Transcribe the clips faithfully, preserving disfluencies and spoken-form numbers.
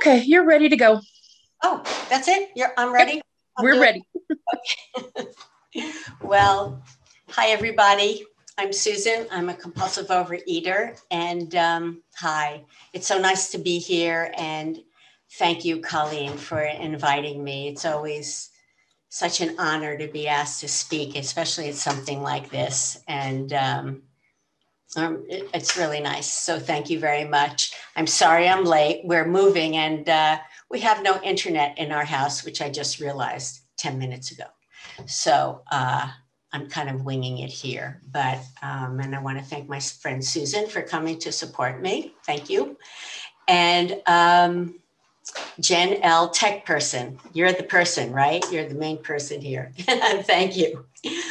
Okay, you're ready to go. Oh, that's it? You're, I'm Yep, ready? I'm we're doing ready. okay. Well, hi, everybody. I'm Susan. I'm a compulsive overeater. And um, hi, it's so nice to be here. And thank you, Colleen, for inviting me. It's always such an honor to be asked to speak, especially at something like this. And um, um, it- it's really nice. So thank you very much. I'm sorry I'm late. We're moving and uh, we have no internet in our house, which I just realized ten minutes ago. So uh, I'm kind of winging it here. But, um, and I want to thank my friend Susan for coming to support me. Thank you. And um, Jen L, tech person. You're the person, right? You're the main person here. Thank you.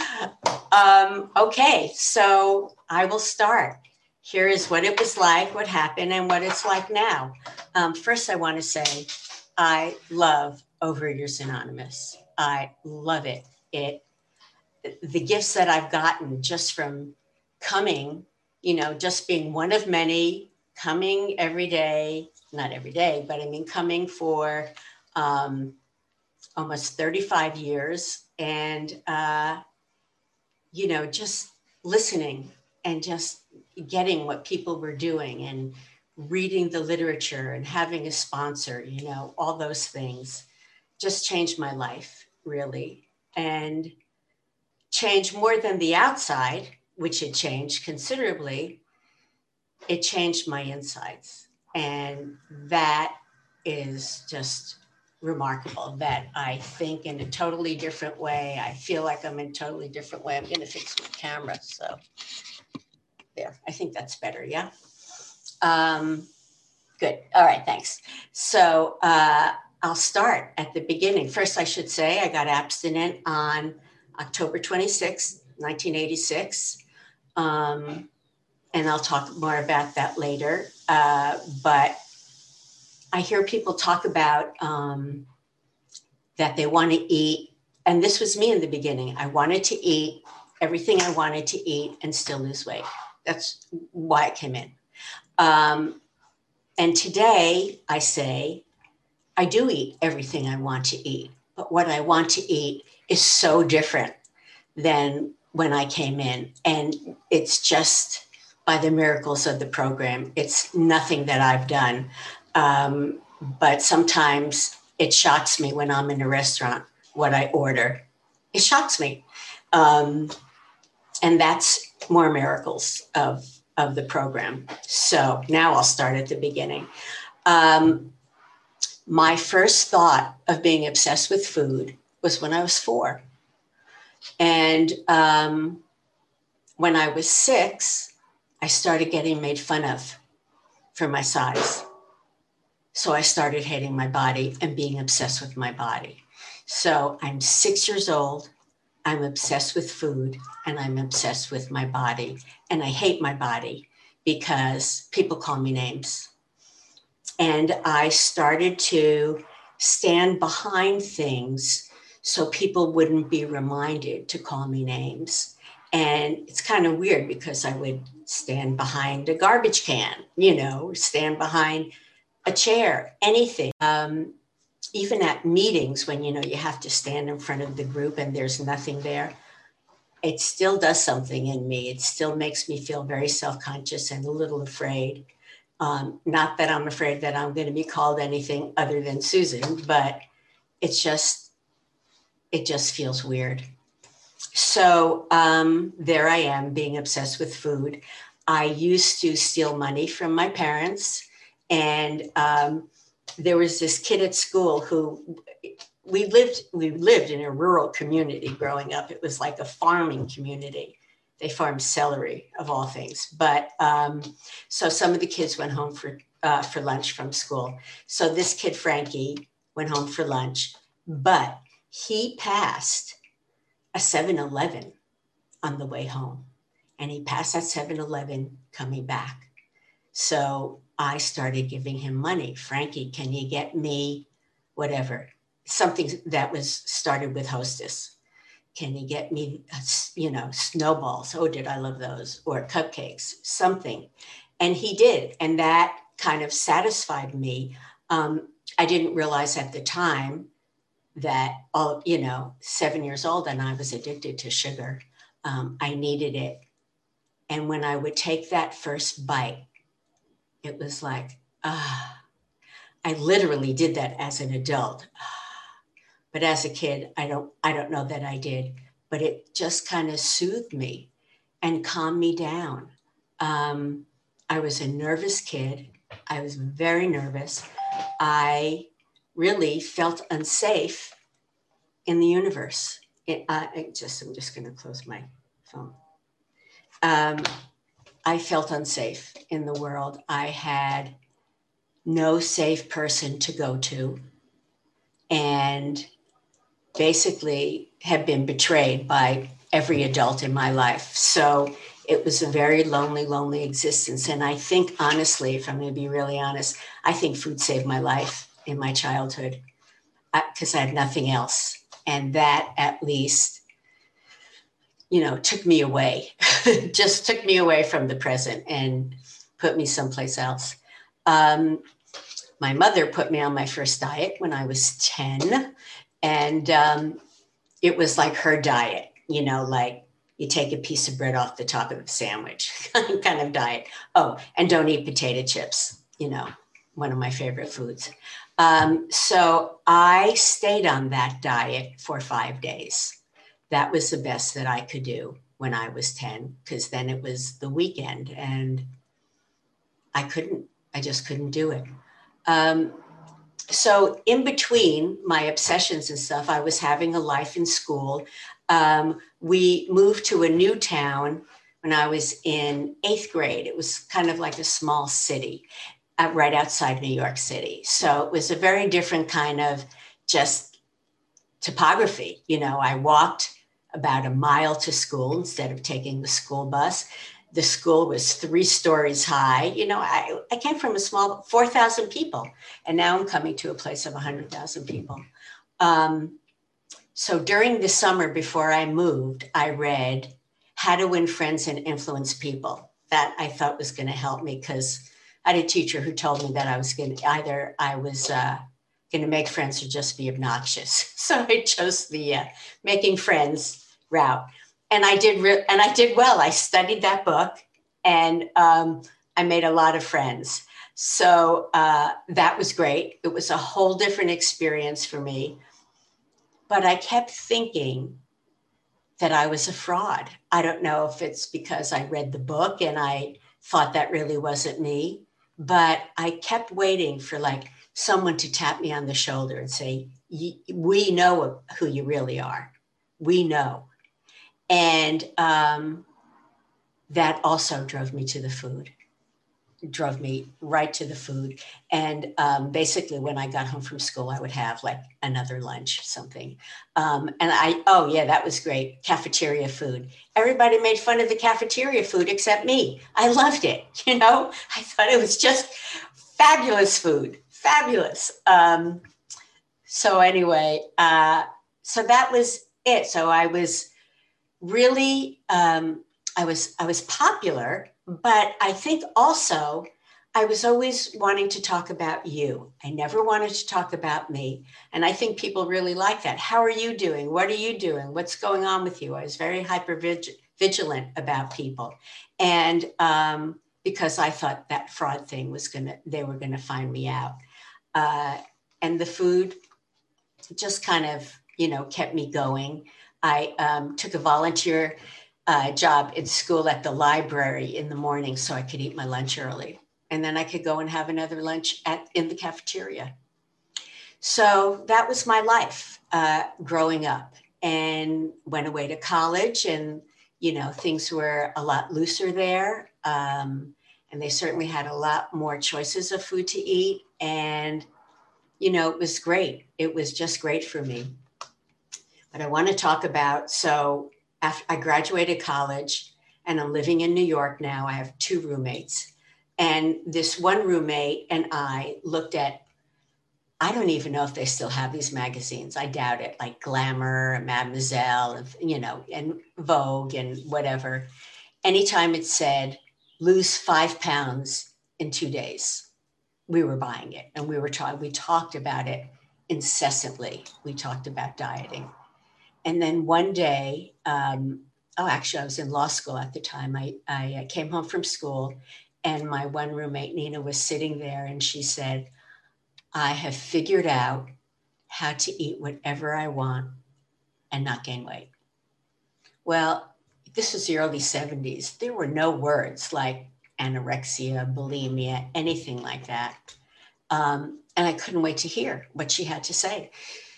Um, okay, so I will start. Here is what it was like, what happened, and what it's like now. Um, first, I want to say I love Overeaters Anonymous. I love it. It the gifts that I've gotten just from coming, you know, just being one of many, coming every day, not every day, but I mean, coming for um, almost thirty-five years and, uh, you know, just listening and just getting what people were doing and reading the literature and having a sponsor, you know, all those things just changed my life, really. And changed more than the outside, which it changed considerably, it changed my insides. And that is just remarkable that I think in a totally different way. I feel like I'm in a totally different way. I'm going to fix my camera. So there, I think that's better. Yeah. Um, good. All right. Thanks. So uh, I'll start at the beginning. First, I should say I got abstinent on October twenty-sixth, nineteen eighty-six. Um, and I'll talk more about that later. Uh, but I hear people talk about um, that they want to eat. And this was me in the beginning. I wanted to eat everything I wanted to eat and still lose weight. That's why I came in. Um, and today I say, I do eat everything I want to eat. But what I want to eat is so different than when I came in. And it's just by the miracles of the program. It's nothing that I've done. Um, but sometimes it shocks me when I'm in a restaurant, what I order. It shocks me. Um, and that's more miracles of, of the program. So now I'll start at the beginning. Um, my first thought of being obsessed with food was when I was four. And um, when I was six, I started getting made fun of for my size. So I started hating my body and being obsessed with my body. So I'm six years old. I'm obsessed with food and I'm obsessed with my body. And I hate my body because people call me names. And I started to stand behind things so people wouldn't be reminded to call me names. And it's kind of weird because I would stand behind a garbage can, you know, stand behind a chair, anything. Um, even at meetings when, you know, you have to stand in front of the group and there's nothing there, it still does something in me. It still makes me feel very self-conscious and a little afraid. Um, not that I'm afraid that I'm going to be called anything other than Susan, but it's just, it just feels weird. So um, there I am being obsessed with food. I used to steal money from my parents. And um, there was this kid at school who we lived, we lived in a rural community growing up. It was like a farming community. They farmed celery of all things. But um, so some of the kids went home for, uh, for lunch from school. So this kid, Frankie, went home for lunch, but he passed a seven eleven on the way home. And he passed that seven eleven coming back. So I started giving him money. Frankie, can you get me whatever? Something that was started with Hostess. Can you get me, you know, snowballs? Oh, did I love those? Or cupcakes, something. And he did. And that kind of satisfied me. Um, I didn't realize at the time that, all, you know, seven years old and I was addicted to sugar. Um, I needed it. And when I would take that first bite, it was like, ah, I literally did that as an adult. But as a kid, I don't, I don't know that I did, but it just kind of soothed me and calmed me down. Um, I was a nervous kid. I was very nervous. I really felt unsafe in the universe. It, uh, it just, I'm just going to close my phone. Um, I felt unsafe in the world. I had no safe person to go to, and basically have been betrayed by every adult in my life. So it was a very lonely, lonely existence. And I think, honestly, if I'm going to be really honest, I think food saved my life in my childhood because I had nothing else. And that at least, you know, took me away, just took me away from the present and put me someplace else. Um, my mother put me on my first diet when I was ten. And um, it was like her diet, you know, like you take a piece of bread off the top of the sandwich kind of diet. Oh, and don't eat potato chips, you know, one of my favorite foods. Um, so I stayed on that diet for five days. That was the best that I could do when I was ten, because then it was the weekend and I couldn't, I just couldn't do it. Um, so in between my obsessions and stuff, I was having a life in school. Um, we moved to a new town when I was in eighth grade. It was kind of like a small city uh, right outside New York City. So it was a very different kind of just topography. You know, I walked about a mile to school instead of taking the school bus. The school was three stories high. You know, I, I came from a small four thousand people, and now I'm coming to a place of one hundred thousand people. Um, so during the summer before I moved, I read How to Win Friends and Influence People. That I thought was going to help me because I had a teacher who told me that I was going to either I was uh, going to make friends or just be obnoxious. So I chose the uh, making friends route. And I did, re- and I did well. I studied that book, and um, I made a lot of friends. So uh, that was great. It was a whole different experience for me. But I kept thinking that I was a fraud. I don't know if it's because I read the book and I thought that really wasn't me, but I kept waiting for like someone to tap me on the shoulder and say, "We know who you really are. We know." And um, that also drove me to the food, drove me right to the food. And um, basically when I got home from school, I would have like another lunch, something. Um, and I, oh yeah, that was great. Cafeteria food. Everybody made fun of the cafeteria food except me. I loved it. You know, I thought it was just fabulous food, fabulous. Um, so anyway, uh, so that was it. So I was really, um, I was, I was popular, but I think also I was always wanting to talk about you. I never wanted to talk about me. And I think people really like that. How are you doing? What are you doing? What's going on with you? I was very hyper vigilant about people. And um, because I thought that fraud thing was gonna, they were gonna find me out. Uh, and the food just kind of, you know, kept me going. I um, took a volunteer uh, job in school at the library in the morning so I could eat my lunch early. And then I could go and have another lunch at in the cafeteria. So that was my life uh, growing up, and went away to college, and, you know, things were a lot looser there. Um, and they certainly had a lot more choices of food to eat. And, you know, it was great. It was just great for me. But I want to talk about, so after I graduated college and I'm living in New York now, I have two roommates. And this one roommate and I looked at, I don't even know if they still have these magazines. I doubt it, like Glamour, Mademoiselle, and, you know, and Vogue and whatever. Anytime it said, lose five pounds in two days. we were buying it, and we were trying, we talked about it incessantly. We talked about dieting. And then one day, um, oh, actually, I was in law school at the time. I, I came home from school, and my one roommate, Nina, was sitting there, and she said, I have figured out how to eat whatever I want and not gain weight. Well, this was the early seventies. There were no words like anorexia, bulimia, anything like that. Um, and I couldn't wait to hear what she had to say.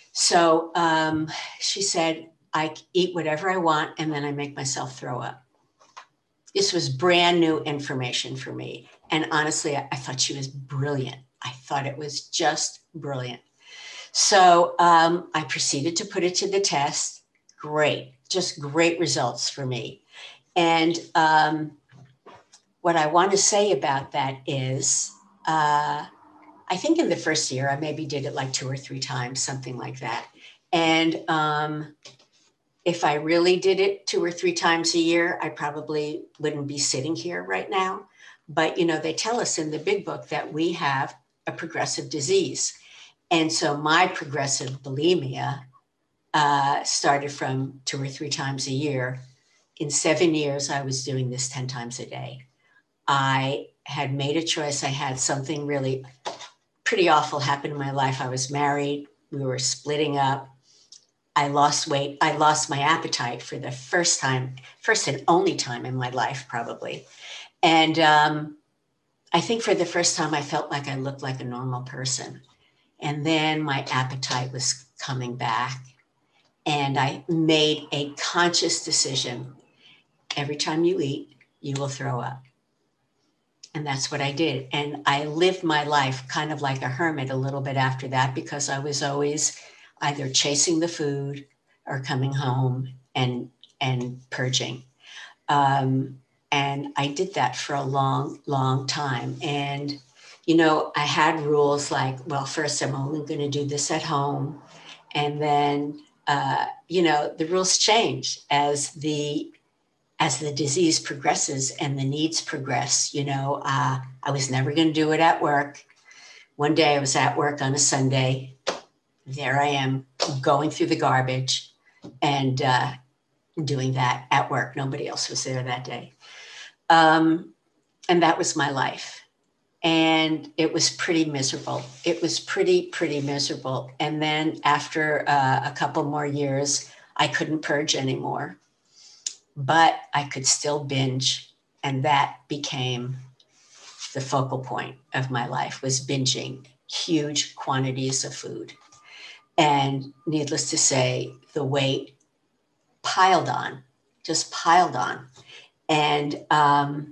So um, she said, I eat whatever I want, and then I make myself throw up. This was brand new information for me. And honestly, I, I thought she was brilliant. I thought it was just brilliant. So um, I proceeded to put it to the test. Great, just great results for me. And um, what I want to say about that is, uh, I think in the first year, I maybe did it like two or three times, something like that. And um, if I really did it two or three times a year, I probably wouldn't be sitting here right now. But, you know, they tell us in the big book that we have a progressive disease. And so my progressive bulimia uh, started from two or three times a year. In seven years, I was doing this ten times a day. I had made a choice. I had something really pretty awful happen in my life. I was married. We were splitting up. I lost weight. I lost my appetite for the first time, first and only time in my life, probably. And um, I think for the first time, I felt like I looked like a normal person. And then my appetite was coming back. And I made a conscious decision. Every time you eat, you will throw up. And that's what I did. And I lived my life kind of like a hermit a little bit after that, because I was always either chasing the food or coming home and, and purging. Um, and I did that for a long, long time. And, you know, I had rules like, well, first I'm only going to do this at home. And then, uh, you know, the rules change as the as the disease progresses and the needs progress. You know, uh, I was never going to do it at work. One day I was at work on a Sunday. There I am going through the garbage and uh, doing that at work. Nobody else was there that day. Um, and that was my life. And it was pretty miserable. It was pretty, pretty miserable. And then after uh, a couple more years, I couldn't purge anymore. But I could still binge, and that became the focal point of my life, was binging huge quantities of food. And needless to say, the weight piled on, just piled on. And um,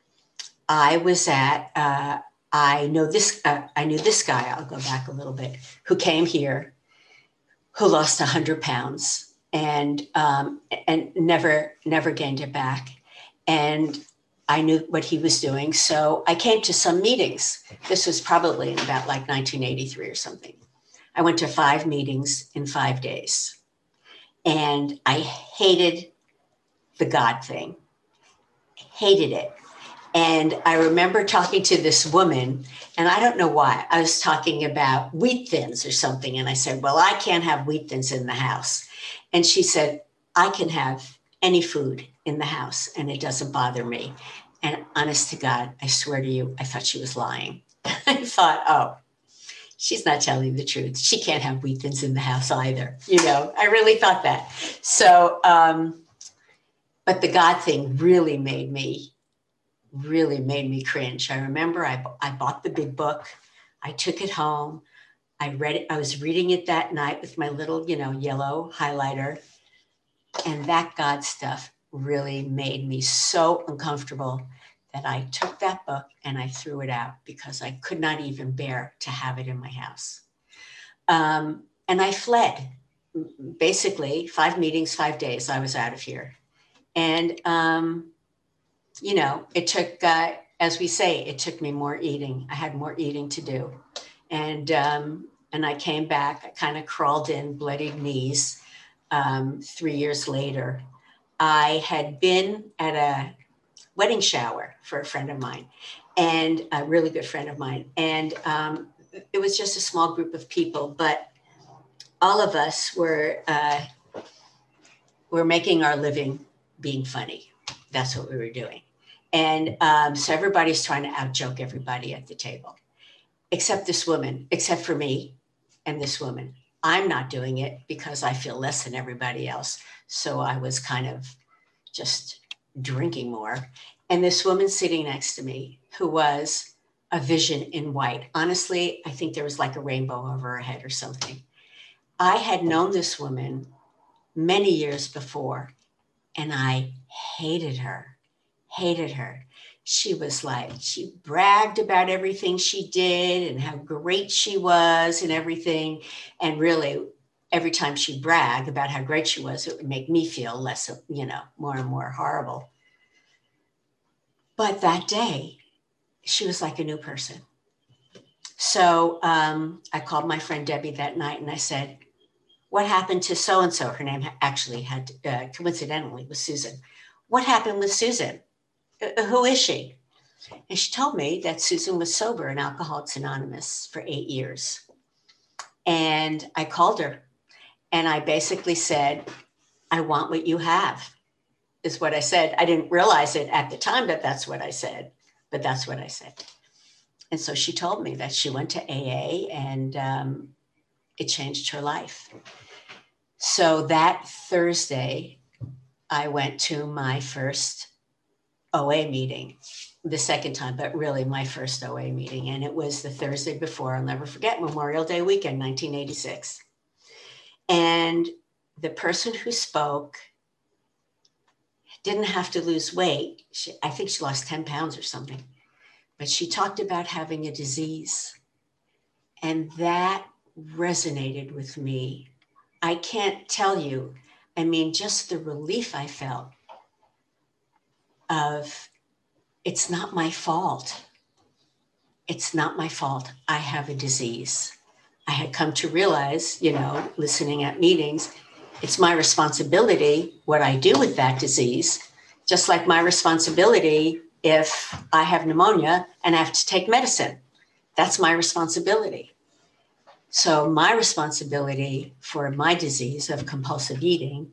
I was at, uh, I know this, uh, I knew this guy, I'll go back a little bit, who came here, who lost one hundred pounds. And um, and never never gained it back. And I knew what he was doing. So I came to some meetings. This was probably in about like nineteen eighty-three or something. I went to five meetings in five days. And I hated the God thing, hated it. And I remember talking to this woman, and I don't know why. I was talking about wheat thins or something. And I said, well, I can't have wheat thins in the house. And she said, I can have any food in the house and it doesn't bother me. And honest to God, I swear to you, I thought she was lying. I thought, oh, she's not telling the truth. She can't have wheat thins in the house either. You know, I really thought that. So, um, but the God thing really made me, really made me cringe. I remember I, I bought the big book. I took it home. I read it. I was reading it that night with my little, you know, yellow highlighter. And that God stuff really made me so uncomfortable that I took that book and I threw it out because I could not even bear to have it in my house. Um, and I fled. Basically, five meetings, five days, I was out of here. And, um, you know, it took, uh, as we say, it took me more eating. I had more eating to do. And, um, and I came back, I kind of crawled in, bloodied knees. Um, three years later, I had been at a wedding shower for a friend of mine. and a really good friend of mine. And um, it was just a small group of people, but all of us were, uh, were making our living being funny. That's what we were doing. And um, so everybody's trying to out-joke everybody at the table, except this woman, except for me and this woman. I'm not doing it because I feel less than everybody else. So I was kind of just drinking more. And this woman sitting next to me, who was a vision in white. Honestly, I think there was like a rainbow over her head or something. I had known this woman many years before, and I hated her, hated her. She was like, she bragged about everything she did and how great she was and everything. And really, every time she bragged about how great she was, it would make me feel less, you know, more and more horrible. But that day, she was like a new person. So um, I called my friend Debbie that night and I said, what happened to so-and-so? Her name actually had, uh, coincidentally, was Susan. What happened with Susan? Uh, who is she? And she told me that Susan was sober in Alcoholics Anonymous for eight years. And I called her and I basically said, I want what you have, is what I said. I didn't realize it at the time that that's what I said, but that's what I said. And so she told me that she went to A A and um, it changed her life. So that Thursday, I went to my first O A meeting, the second time, but really my first O A meeting. And it was the Thursday before, I'll never forget, Memorial Day weekend, nineteen eighty-six. And the person who spoke didn't have to lose weight. She, I think she lost ten pounds or something, but she talked about having a disease. And that resonated with me. I can't tell you, I mean, just the relief I felt of, it's not my fault. It's not my fault. I have a disease. I had come to realize, you know, listening at meetings, it's my responsibility what I do with that disease, just like my responsibility if I have pneumonia and I have to take medicine. That's my responsibility. So my responsibility for my disease of compulsive eating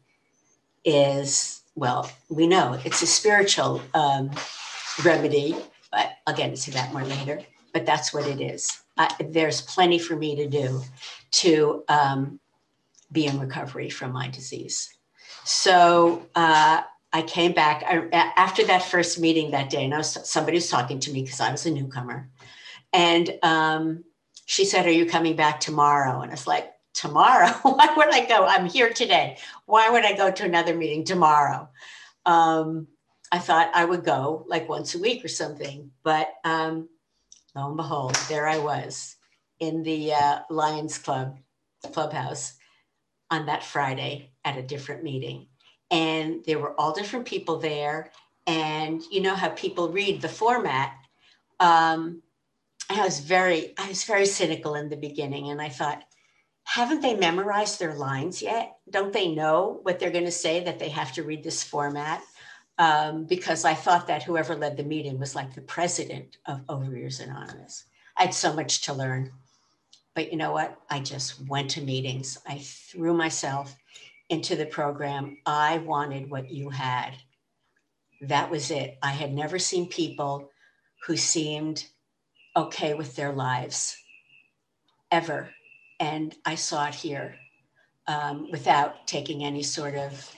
is, well, we know it's a spiritual um, remedy, but I'll get into that more later, but that's what it is. I, there's plenty for me to do to um, be in recovery from my disease. So uh, I came back I, after that first meeting that day, and I was, somebody was talking to me because I was a newcomer. And um, she said, are you coming back tomorrow? And it's like, tomorrow? Why would I go? I'm here today. Why would I go to another meeting tomorrow? Um, I thought I would go like once a week or something, but um, lo and behold, there I was in the uh, Lions Club clubhouse on that Friday at a different meeting. And there were all different people there. And you know how people read the format. Um, I was very, I was very cynical in the beginning. And I thought, haven't they memorized their lines yet? Don't they know what they're going to say, that they have to read this format? Um, because I thought that whoever led the meeting was like the president of Overeaters Anonymous. I had so much to learn. But you know what? I just went to meetings. I threw myself into the program. I wanted what you had. That was it. I had never seen people who seemed okay with their lives, ever. And I saw it here um, without taking any sort of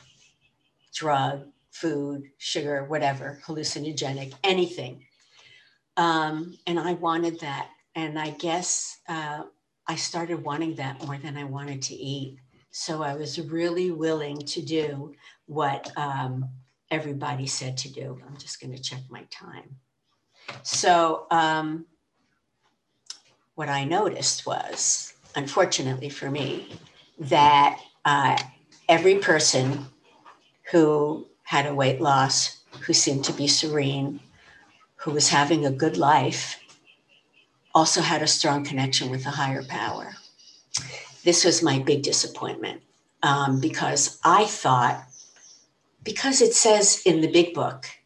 drug, food, sugar, whatever, hallucinogenic, anything. Um, and I wanted that. And I guess uh, I started wanting that more than I wanted to eat. So I was really willing to do what um, everybody said to do. I'm just going to check my time. So um, what I noticed was, unfortunately for me, that uh, every person who had a weight loss, who seemed to be serene, who was having a good life, also had a strong connection with a higher power. This was my big disappointment um, because I thought, because it says in the big book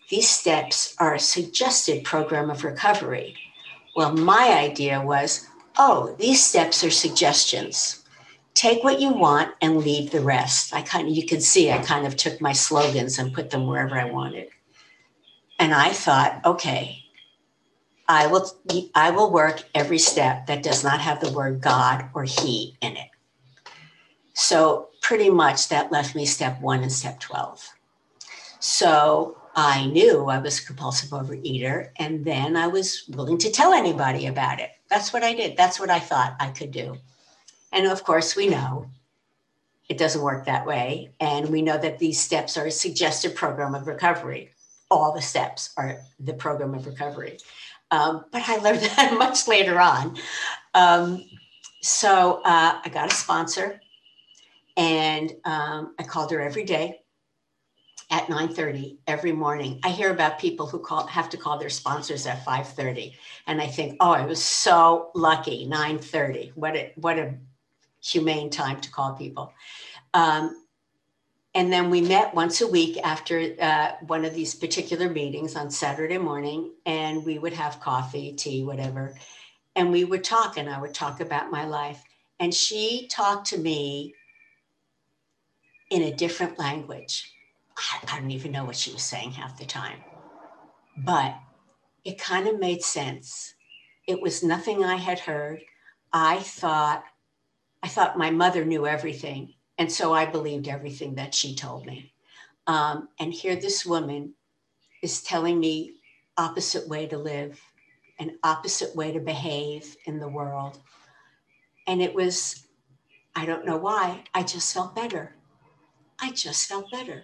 these steps are a suggested program of recovery. Well, my idea was, oh, these steps are suggestions. Take what you want and leave the rest. I kind of, you can see I kind of took my slogans and put them wherever I wanted. And I thought, okay, I will, I will work every step that does not have the word God or he in it. So pretty much that left me step one and step twelve. So I knew I was a compulsive overeater, and then I was willing to tell anybody about it. That's what I did. That's what I thought I could do. And of course, we know it doesn't work that way. And we know that these steps are a suggested program of recovery. All the steps are the program of recovery. Um, but I learned that much later on. Um, so uh, I got a sponsor, and um, I called her every day at nine thirty every morning. I hear about people who call, have to call their sponsors at five thirty. And I think, oh, I was so lucky, nine thirty. What a, what a humane time to call people. Um, and then we met once a week after uh, one of these particular meetings on Saturday morning, and we would have coffee, tea, whatever. And we would talk, and I would talk about my life. And she talked to me in a different language. I don't even know what she was saying half the time, but it kind of made sense. It was nothing I had heard. I thought, I thought my mother knew everything. And so I believed everything that she told me. Um, and here this woman is telling me opposite way to live, an opposite way to behave in the world. And it was, I don't know why, I just felt better. I just felt better.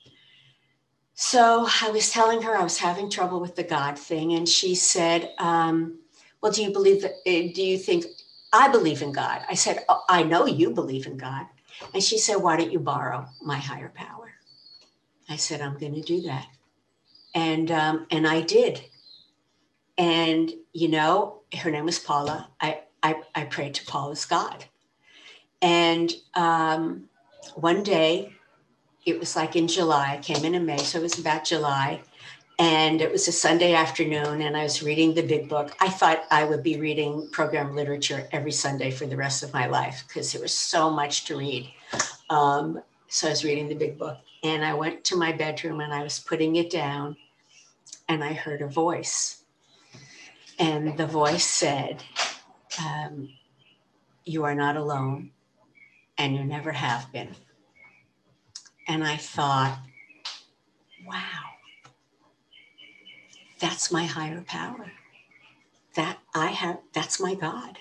So I was telling her I was having trouble with the God thing. And she said, um, well, do you believe that, do you think I believe in God? I said, oh, I know you believe in God. And she said, why don't you borrow my higher power? I said, I'm going to do that. And, um, and I did. And, you know, her name was Paula. I, I, I prayed to Paula's God. And um, one day, it was like in July, I came in in May, so it was about July. And it was a Sunday afternoon, and I was reading the big book. I thought I would be reading program literature every Sunday for the rest of my life because there was so much to read. Um, so I was reading the big book, and I went to my bedroom and I was putting it down, and I heard a voice. And the voice said, um, you are not alone, and you never have been. And I thought, wow, that's my higher power. That I have, that's my God.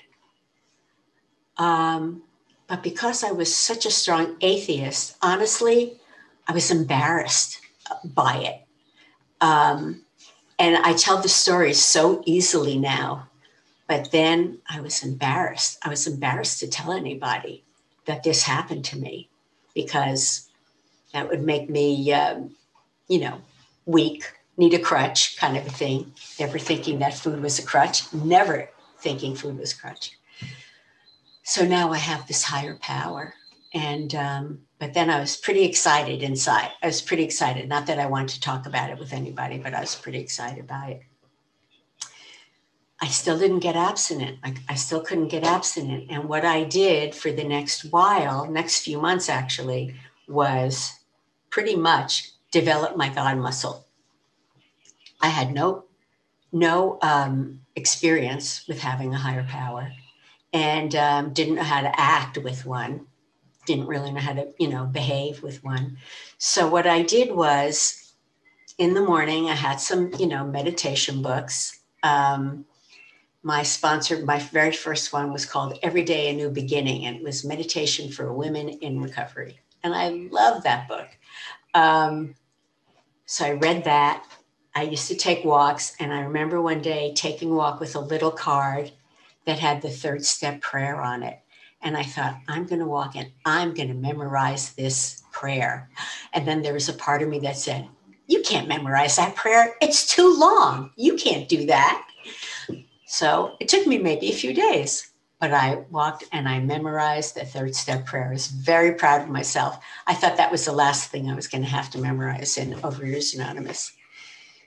Um, but because I was such a strong atheist, honestly, I was embarrassed by it. Um, and I tell the story so easily now, but then I was embarrassed. I was embarrassed to tell anybody that this happened to me because that would make me, um, you know, weak, need a crutch kind of a thing. Never thinking that food was a crutch, never thinking food was a crutch. So now I have this higher power. And, um, but then I was pretty excited inside. I was pretty excited. Not that I wanted to talk about it with anybody, but I was pretty excited by it. I still didn't get abstinent. I, I still couldn't get abstinent. And what I did for the next while, next few months actually, was pretty much develop my God muscle. I had no, no um, experience with having a higher power, and um, didn't know how to act with one. Didn't really know how to, you know, behave with one. So what I did was, in the morning, I had some, you know, meditation books. Um, my sponsor, my very first one was called Every Day a New Beginning, and it was meditation for women in recovery. And I love that book. Um, so I read that. I used to take walks, and I remember one day taking a walk with a little card that had the third step prayer on it. And I thought, I'm going to walk and I'm going to memorize this prayer. And then there was a part of me that said, you can't memorize that prayer. It's too long. You can't do that. So it took me maybe a few days, but I walked and I memorized the third step prayer. I was very proud of myself. I thought that was the last thing I was going to have to memorize in Overeaters Anonymous.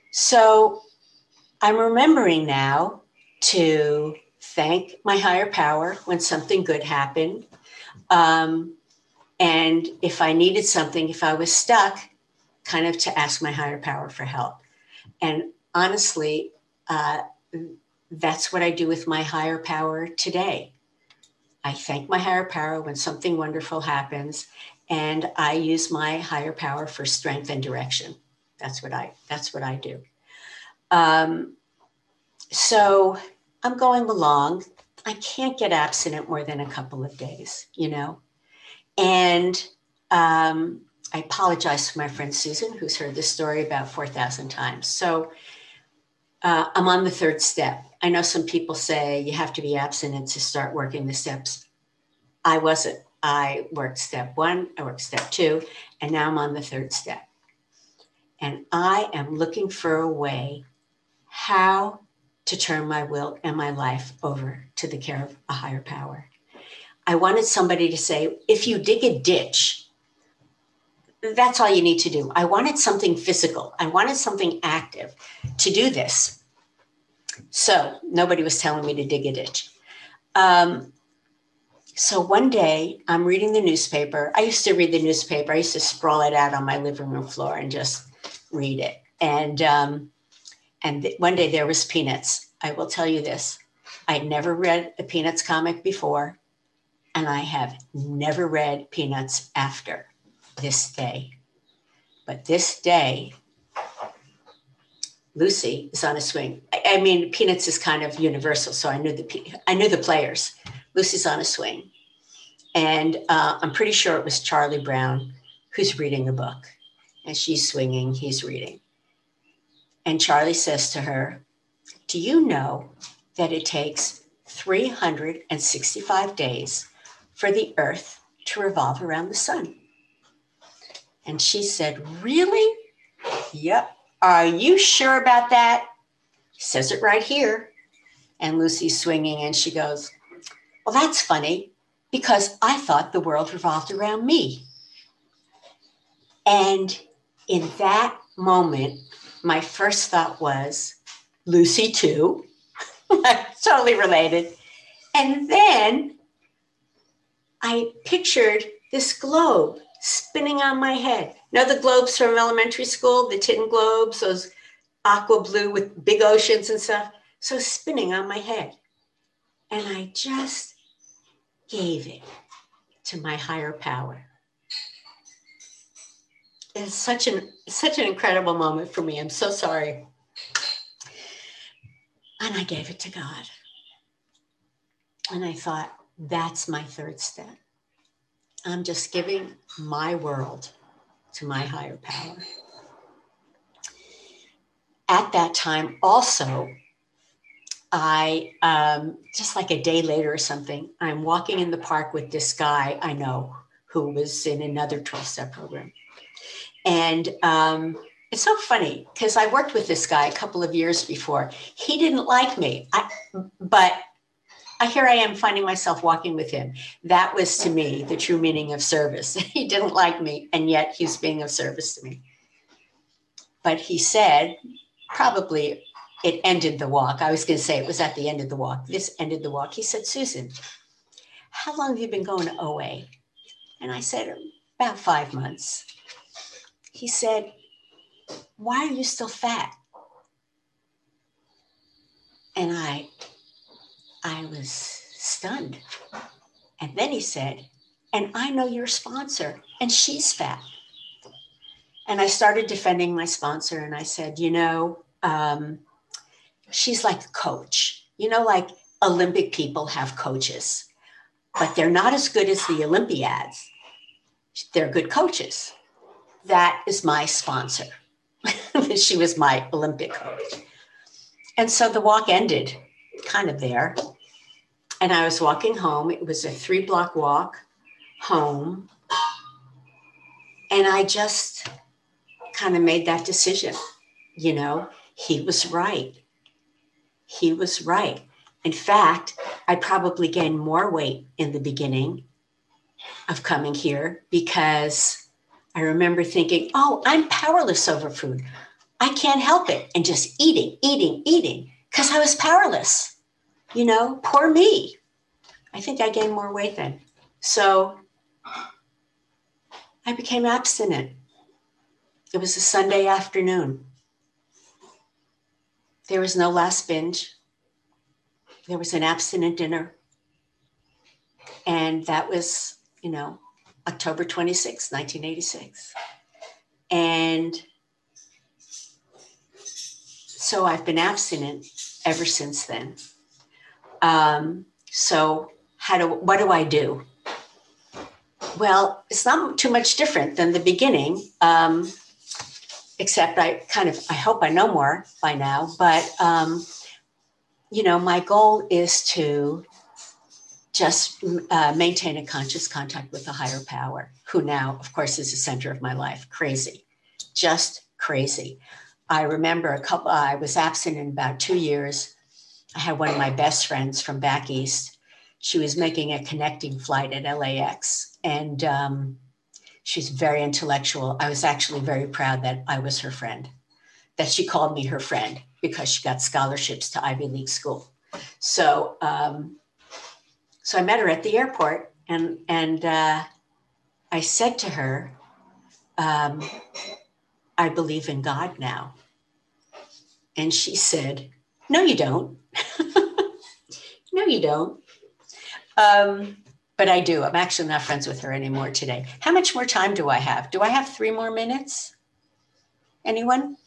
So I'm remembering now to thank my higher power when something good happened. Um, and if I needed something, if I was stuck, kind of to ask my higher power for help. And honestly, uh, that's what I do with my higher power today. I thank my higher power when something wonderful happens, and I use my higher power for strength and direction. That's what I, that's what I do. Um, so I'm going along. I can't get abstinent more than a couple of days, you know? And um, I apologize to my friend Susan, who's heard this story about four thousand times. So uh, I'm on the third step. I know some people say you have to be abstinent to start working the steps. I wasn't. I worked step one, I worked step two, and now I'm on the third step. And I am looking for a way how to turn my will and my life over to the care of a higher power. I wanted somebody to say, if you dig a ditch, that's all you need to do. I wanted something physical. I wanted something active to do this. So nobody was telling me to dig a ditch. Um, so one day I'm reading the newspaper. I used to read the newspaper. I used to sprawl it out on my living room floor and just read it. And um, and th- one day there was Peanuts. I will tell you this. I'd never read a Peanuts comic before, and I have never read Peanuts after this day. But this day, Lucy is on a swing. I, I mean, Peanuts is kind of universal, so I knew the I knew the players. Lucy's on a swing, and uh, I'm pretty sure it was Charlie Brown who's reading a book, and she's swinging, he's reading. And Charlie says to her, do you know that it takes three hundred sixty-five days for the earth to revolve around the sun? And she said, really? Yep. Are you sure about that? He says it right here. And Lucy's swinging and she goes, well, that's funny because I thought the world revolved around me. And in that moment, my first thought was, Lucy too. Totally related. And then I pictured this globe spinning on my head. You know the globes from elementary school, the tin globes, those aqua blue with big oceans and stuff? So spinning on my head. And I just gave it to my higher power. It's such an, such an incredible moment for me. I'm so sorry. And I gave it to God. And I thought, that's my third step. I'm just giving my world to my higher power. At that time, also, I, um, just like a day later or something, I'm walking in the park with this guy I know who was in another twelve-step program. And um, it's so funny because I worked with this guy a couple of years before. He didn't like me, I, but I, here I am finding myself walking with him. That was to me the true meaning of service. He didn't like me, and yet he's being of service to me. But he said, probably it ended the walk. I was going to say it was at the end of the walk. This ended the walk. He said, Susan, how long have you been going to O A? And I said, about five months. He said, why are you still fat? And I, I was stunned. And then he said, and I know your sponsor, and she's fat. And I started defending my sponsor, and I said, you know, um, she's like a coach. You know, like Olympic people have coaches, but they're not as good as the Olympiads. They're good coaches. That is my sponsor. She was my Olympic coach. And so the walk ended kind of there. And I was walking home. It was a three block walk home. And I just kind of made that decision. You know, he was right. He was right. In fact, I probably gained more weight in the beginning of coming here because I remember thinking, oh, I'm powerless over food. I can't help it. And just eating, eating, eating, because I was powerless. You know, poor me. I think I gained more weight then. So I became abstinent. It was a Sunday afternoon. There was no last binge. There was an abstinent dinner. And that was, you know, October twenty-sixth, nineteen eighty-six. And so I've been abstinent ever since then. Um, so how do, what do I do? Well, it's not too much different than the beginning, um, except I kind of, I hope I know more by now, but, um, you know, my goal is to just uh, maintain a conscious contact with the higher power, who now, of course, is the center of my life. Crazy, just crazy. I remember a couple, I was absent in about two years. I had one of my best friends from back east. She was making a connecting flight at L A X, and um, she's very intellectual. I was actually very proud that I was her friend, that she called me her friend because she got scholarships to Ivy League school. So, um, so I met her at the airport, and and uh, I said to her, um, "I believe in God now." And she said, "No, you don't." No, you don't. Um, but I do. I'm actually not friends with her anymore today. How much more time do I have? Do I have three more minutes? Anyone?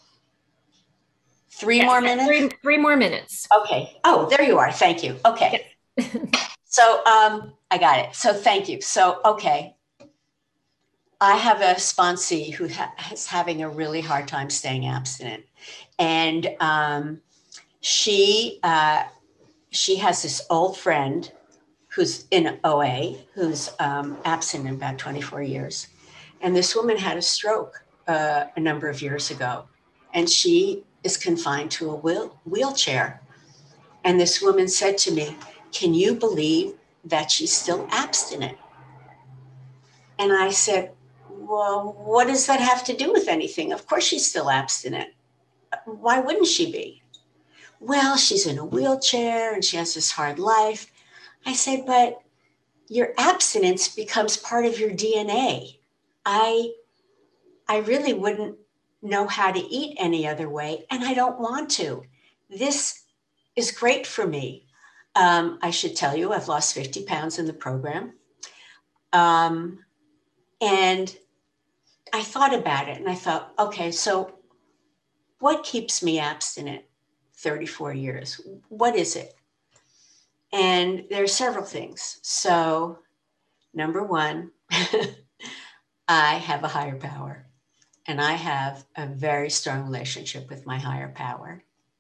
Three Yes, more minutes? Three, three more minutes. Okay. Oh, there you are. Thank you. Okay. Yes. So um, I got it. So thank you. So, okay. I have a sponsee who ha- is having a really hard time staying abstinent. And um, she, uh, she has this old friend who's in O A, who's um, absent in about twenty-four years. And this woman had a stroke uh, a number of years ago, and she is confined to a wheel- wheelchair. And this woman said to me, "Can you believe that she's still abstinent?" And I said, "Well, what does that have to do with anything? Of course she's still abstinent. Why wouldn't she be?" "Well, she's in a wheelchair and she has this hard life." I said, "But your abstinence becomes part of your D N A. I I really wouldn't know how to eat any other way, and I don't want to. This is great for me." Um, I should tell you, I've lost fifty pounds in the program. Um, and I thought about it and I thought, okay, so what keeps me abstinent thirty-four years? What is it? And there are several things. So, number one, I have a higher power. And I have a very strong relationship with my higher power.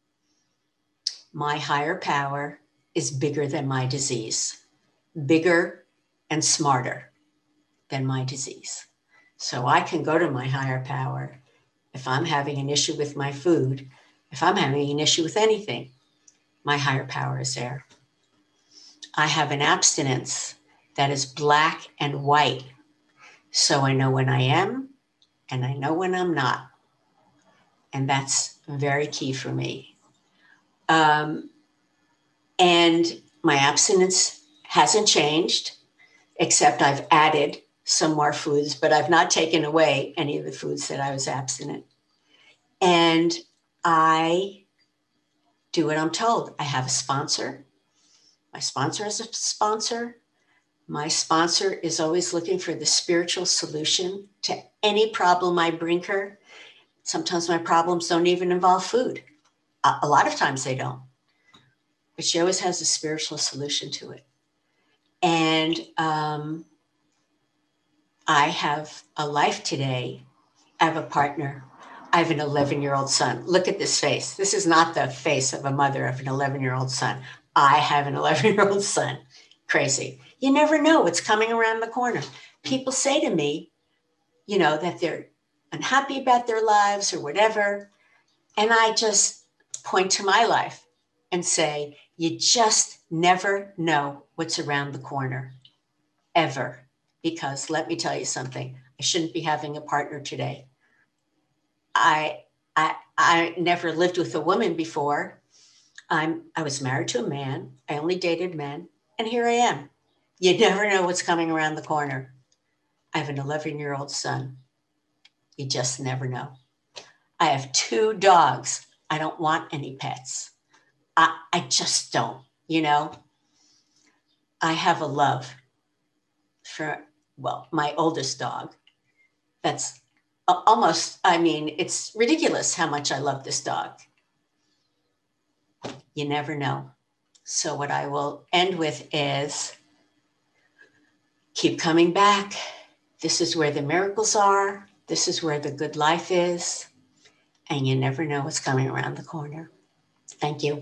My higher power is bigger than my disease, bigger and smarter than my disease. So I can go to my higher power if I'm having an issue with my food, if I'm having an issue with anything, my higher power is there. I have an abstinence that is black and white. So I know when I am and I know when I'm not. And that's very key for me. Um, and my abstinence hasn't changed, except I've added some more foods, but I've not taken away any of the foods that I was abstinent. And I do what I'm told. I have a sponsor. My sponsor is a sponsor. My sponsor is always looking for the spiritual solution to any problem I bring her. Sometimes my problems don't even involve food. A lot of times they don't. But she always has a spiritual solution to it. And um, I have a life today. I have a partner. I have an eleven-year-old son. Look at this face. This is not the face of a mother of an eleven-year-old son. I have an eleven-year-old son. Crazy. You never know what's coming around the corner. People say to me, you know, that they're unhappy about their lives or whatever. And I just point to my life and say, you just never know what's around the corner, ever. Because let me tell you something, I shouldn't be having a partner today. I I, I never lived with a woman before. I'm, I was married to a man. I only dated men. And here I am. You never know what's coming around the corner. I have an eleven-year-old son. You just never know. I have two dogs. I don't want any pets. I, I just don't, you know. I have a love for, well, my oldest dog. That's almost, I mean, it's ridiculous how much I love this dog. You never know. So what I will end with is keep coming back. This is where the miracles are. This is where the good life is. And you never know what's coming around the corner. Thank you.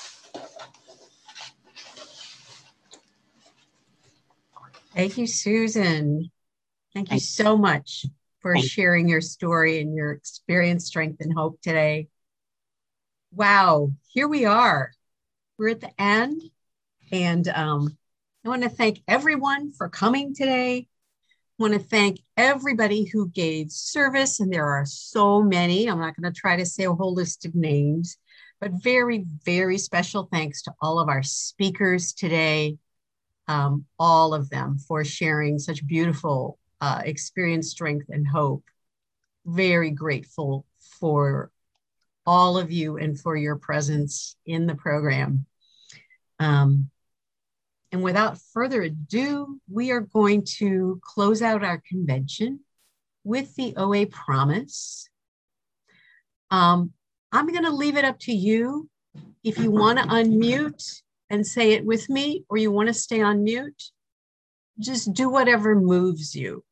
Thank you, Susan. Thank you so much for sharing your story and your experience, strength, and hope today. Wow, here we are. We're at the end. And um, I want to thank everyone for coming today. I want to thank everybody who gave service, and there are so many. I'm not going to try to say a whole list of names, but very, very special thanks to all of our speakers today, um, all of them for sharing such beautiful uh, experience, strength, and hope. Very grateful for all of you and for your presence in the program. Um, And without further ado, we are going to close out our convention with the O A promise. Um, I'm going to leave it up to you. If you want to unmute and say it with me, or you want to stay on mute, just do whatever moves you.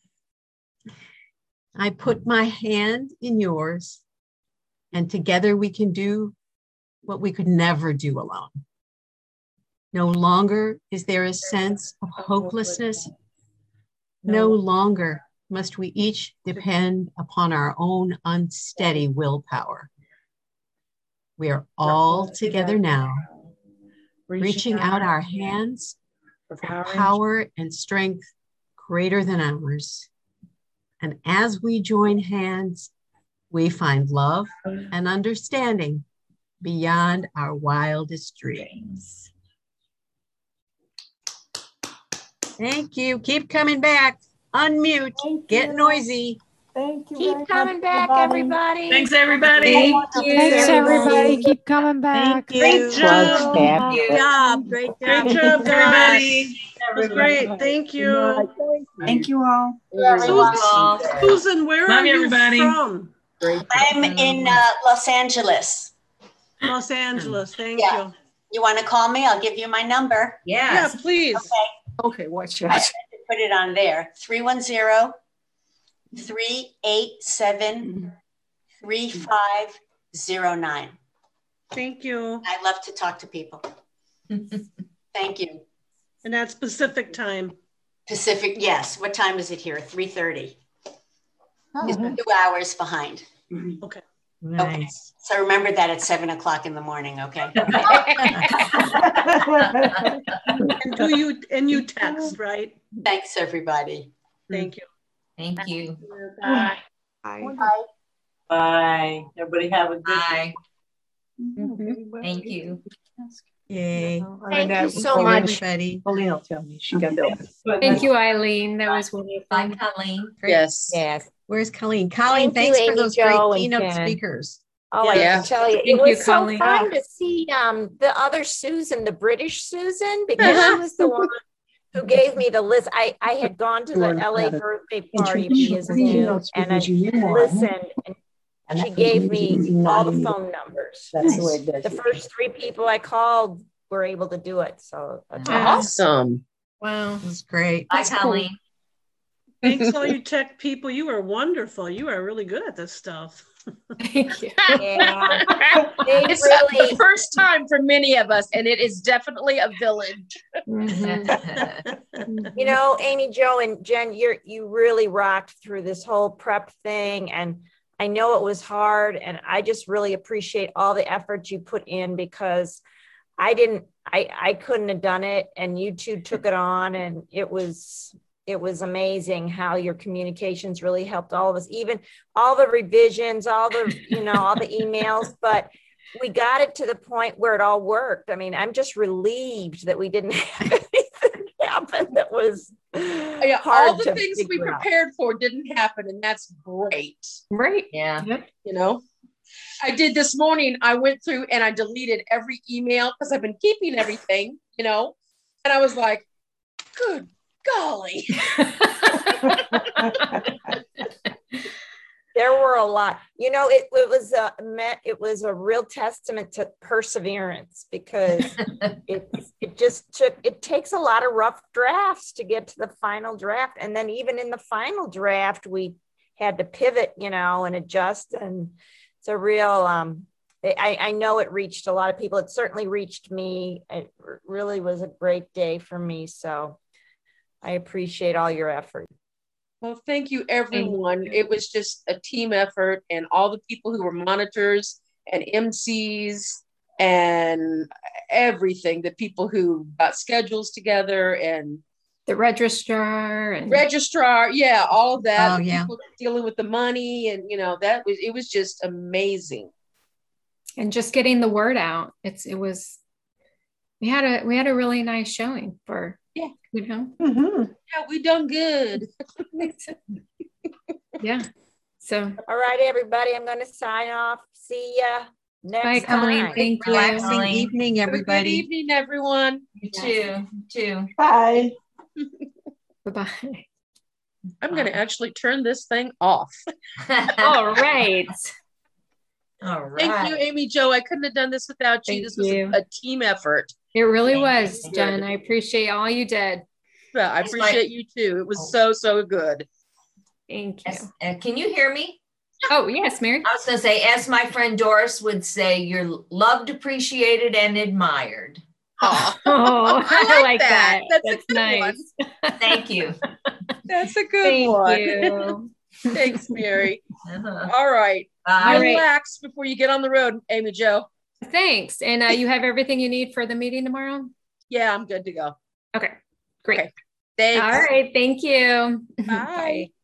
I put my hand in yours, and together we can do what we could never do alone. No longer is there a sense of hopelessness. No longer must we each depend upon our own unsteady willpower. We are all together now, reaching out our hands for power and strength greater than ours. And as we join hands, we find love and understanding beyond our wildest dreams. Thank you. Keep coming back. Unmute. Get noisy. Thank you. Keep coming back, everybody. Thanks, everybody. Thank you. Thanks, everybody. Keep coming back. Thank you. Great job. Great job. Great job. Great job, everybody. It was great. Thank you. Thank you all. Susan, Susan, where Love are you everybody. from? I'm in uh, Los Angeles. Los Angeles. Thank Yeah. you. You want to call me? I'll give you my number. Yeah, please. Okay. Okay, watch I out. put it on there. three one zero, three eight seven, three five zero nine. Thank you. I love to talk to people. Thank you. And that's Pacific time. Pacific, yes. What time is it here? three thirty. It's Mhm. two hours behind. Okay. Nice. So remember that at seven o'clock in the morning, okay? And do you and you text, right? Thanks, everybody. Thank you. Thank you. Bye. Bye. Bye. Everybody have a good Bye. Thank you. Yay. Thank you so Thank you, much. everybody. Pauline will tell me. She got that. Thank you, Eileen. That was wonderful. Bye, Colleen. Great. Yes. Yes. Where's Colleen? Colleen, Thank you, thanks for Amy those Jo great and keynote Jen. speakers. Oh, Yeah. I tell you, Thank it you, was so Colleen. fun to see um, the other Susan, the British Susan, because she was the one who gave me the list. I, I had gone to the L A birthday party via Zoom and I listened, and she gave me all the phone numbers. That's the way it does. The first three people I called were able to do it. So that's Awesome. wow. It was great. Bye, Colleen. Thanks, all you tech people. You are wonderful. You are really good at this stuff. Thank you. Yeah. They It's really, the first time for many of us, and it is definitely a village. Mhm. You know, Amy Jo and Jen, you're you really rocked through this whole prep thing, and I know it was hard, and I just really appreciate all the effort you put in, because I didn't, I I couldn't have done it, and you two took it on, and it was it was amazing how your communications really helped all of us, even all the revisions, all the, you know, all the emails, but we got it to the point where it all worked. I mean, I'm just relieved that we didn't have anything happen that was Yeah, hard all the to things we figure out. prepared for didn't happen, and that's great. Right. Yeah. You know, I did this morning. I went through and I deleted every email because I've been keeping everything, you know, and I was like, good golly. There were a lot, you know, it, it was a meant, it was a real testament to perseverance, because it, it just took, it takes a lot of rough drafts to get to the final draft. And then even in the final draft, we had to pivot, you know, and adjust. And it's a real, um, I, I know it reached a lot of people. It certainly reached me. It really was a great day for me. So I appreciate all your effort. Well, thank you, everyone. It was just a team effort, and all the people who were monitors and M Cs and everything, the people who got schedules together and The registrar and registrar. Yeah, all of that. Oh, the yeah. people dealing with the money, and, you know, that was, it was just amazing. and just getting the word out. It's it was we had a we had a really nice showing for Yeah. you know. Yeah, we done good. Yeah. So All right, everybody, I'm going to sign off. See ya next bye, Colleen. time. Thank you. Relaxing Colleen. evening, Have a good everybody. evening, everyone. You too. You too. Bye. Bye-bye. I'm going to actually turn this thing off. All right. All right. Thank you, Amy Jo. I couldn't have done this without you. Thank this was you. a, a team effort. It really Thank was, you. Jen. I appreciate all you did. But I It's appreciate like- you too. It was Oh. so, so good. Thank you. As- uh, can you hear me? Oh, yes, Mary. I was going to say, as my friend Doris would say, you're loved, appreciated, and admired. Aw, Oh, I like like, that. that. That's a That's, good nice. Thank you. that's a good Thank one. you. Thanks, Mary. Uh-huh. All right. Bye. All right. Relax before you get on the road, Amy Jo. Thanks. And uh, you have everything you need for the meeting tomorrow? Yeah, I'm good to go. Okay, great. Okay. Thanks. All right. Thank you. Bye.